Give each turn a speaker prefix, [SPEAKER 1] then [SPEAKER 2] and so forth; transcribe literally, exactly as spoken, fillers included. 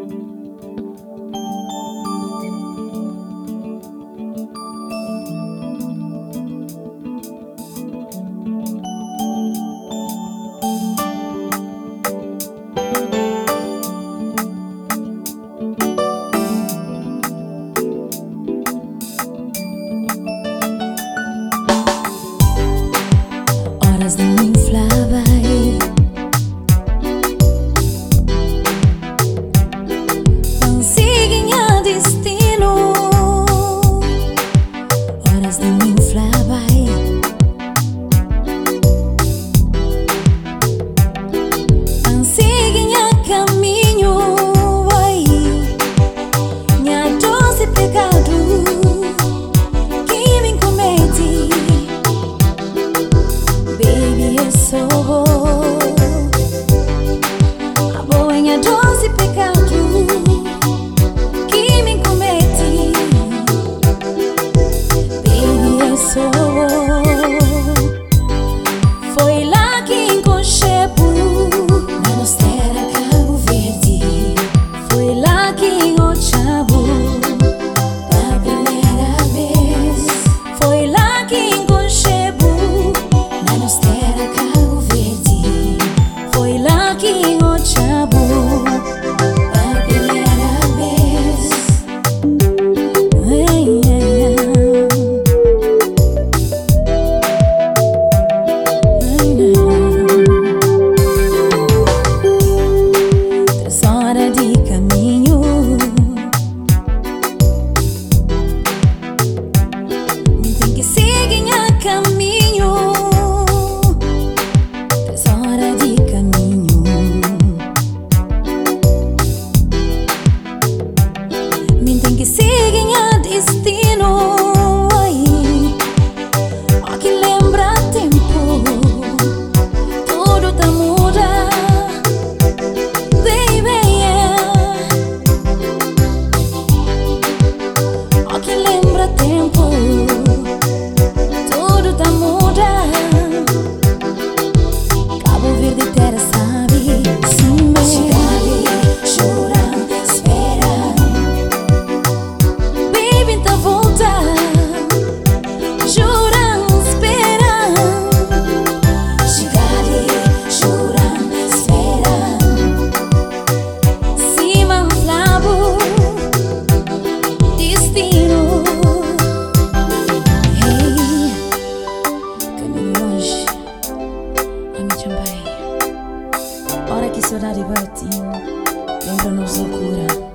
[SPEAKER 1] Horas de mim fly seguem a destino. Horas de mim fly seguem a caminho. Ai, minha doce pecado que me comete. Baby, eu sou a boinha doce pecado que me comete. Baby, eu sou. Foi lá que enconchei-po na nostra Cabo Verde. Foi lá que enconchei-po pela primeira vez. Foi lá que enconchei-po na nostra Cabo Verde. Foi lá que enconchei-po pela primeira vez. Hey, yeah, yeah. Três horas de caminho, me tem que seguir a caminho. Três horas de caminho, me tem que seguir a destino. Ai, ó que lembra tempo, tudo tá muda, baby, yeah. Ó que lembra tempo, tudo tá muda. Cabo Verde terra sabe, sim, me chegale, chora, espera. Baby, tá volta, jura, espera. Chegale, chora, espera. Cima, flabo, destino. Hey, caminho longe, a me chamei. Hora que saudade bate, lembra-nos loucura.